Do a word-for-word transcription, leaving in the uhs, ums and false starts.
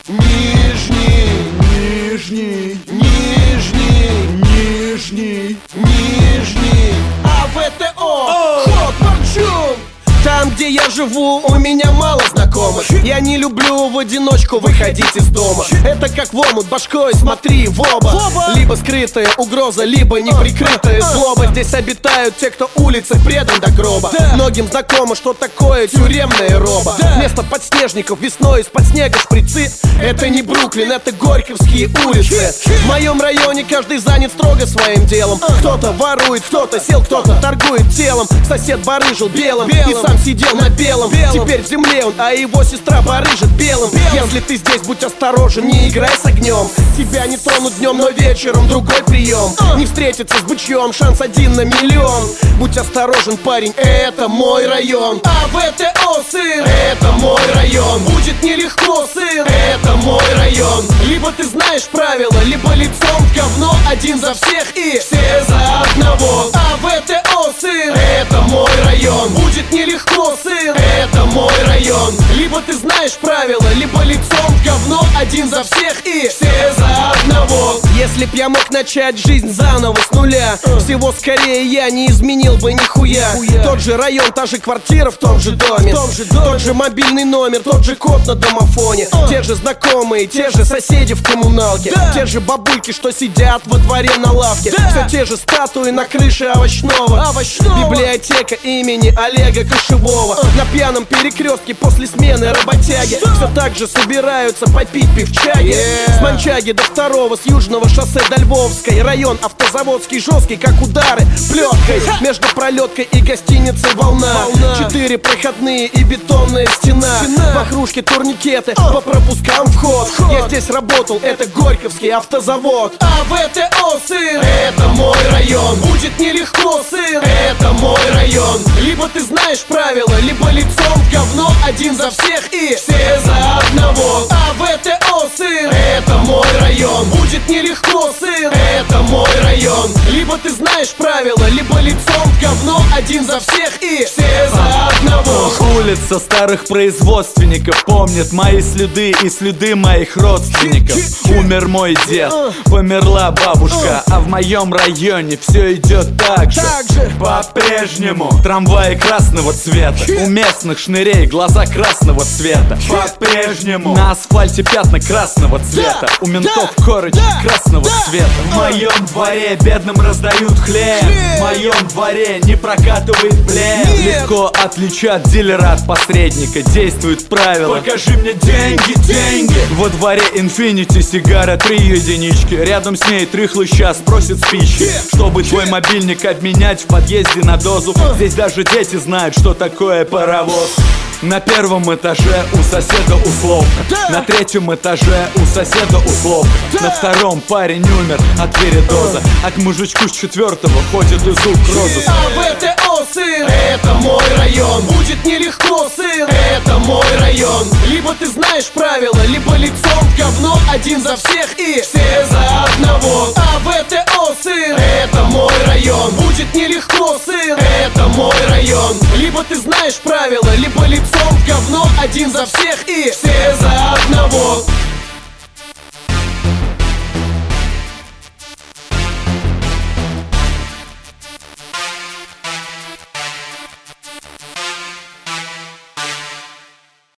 Нижний, Нижний, Нижний, Нижний, Нижний, А В Т О, Ход Марчун. Там, где я живу, у меня мало знакомых. Я не люблю в одиночку выходить из дома. Это как в омут башкой, смотри в оба. Либо скрытая угроза, либо неприкрытая злоба. Здесь обитают те, кто улицы предан до гроба. Многим знакомо, что такое тюремная роба. Вместо подснежников весной из-под снега шприцы. Это не Бруклин, это Горьковские улицы. В моем районе каждый занят строго своим делом. Кто-то ворует, кто-то сел, кто-то торгует телом. Сосед барыжил белым и сам сидел на белом. Теперь в земле он, а его сестра барыжит белым. Если ты здесь, будь осторожен, не играй с огнем. Тебя не тронут днем, но вечером другой прием. Не встретиться с бычьем, шанс один на миллион. Будь осторожен, парень, это мой район. А В Т О, сын, это мой район. Будет нелегко, сын, это мой район. Либо ты знаешь правила, либо лицом в говно. Один за всех и все за одного. А В Т О, сын, это мой район. Будет нелегко, сын, это мой район. Либо ты знаешь правила, либо лицом в говно. Один за всех и все за одного. Если б я мог начать жизнь заново с нуля, всего скорее я не изменил бы нихуя. Тот же район, та же квартира в том же доме, тот же мобильный номер, тот же код на домофоне. Те же знакомые, те же соседи в коммуналке, те же бабульки, что сидят во дворе на лавке. Все те же статуи на крыше овощного. Библиотека имени Олега Кошевого. На пьяном перекрестке после смены работяги все так же собираются попить пивчаги. С Манчаги до второго, с южного шоссе до Львовской. Район автозаводский, жесткий, как удары плеткой. Между пролеткой и гостиницей волна. Четыре проходные и бетонная стена. Вокружки турникеты, по пропускам вход. Я здесь работал, это Горьковский автозавод. А В Т О, сын, это мой район. Будет нелегко, сын, это мой район. Либо ты знаешь правила, либо лицом в говно. Один за всех и все за одного. А В Т О, сын, это мой район. Будет нелегко, сын, это мой район. Либо ты знаешь правила, либо лицом в говно. Один за всех и все за одного. Улица старых производственников помнит мои следы и следы моих родственников. Умер мой дед, померла бабушка, а в моем районе все идет так же. По-прежнему трамваи красного цвета, у местных шнырей глаза красного цвета. По-прежнему на асфальте пятна красного цвета, у ментов корочки красного цвета. В моем дворе бедным раздают хлеб, в моем дворе не прокатывает блеф. Легко отличать дилера от посредника, действует правило: покажи мне деньги, деньги. Во дворе Infinity сигара три единички, рядом с ней трыхлый сейчас просит спички. Чтобы твой мобильник обменять в подъезде на дозу, здесь даже дети знают, что такое паровоз. На первом этаже у соседа условно, на третьем этаже у соседа условно, на втором парень умер от передоза, а к мужичку с четвертого ходит из укроза. А В Т О, сын, это мой район. Будет нелегко, сын, это мой район. Либо ты знаешь правила, либо лицом в говно. Один за всех и все за одного. А В Т О, сын, это мой район. Будет нелегко, сын, это мой район. Либо ты знаешь правила, либо лицом в говно. Один за всех и все за одного.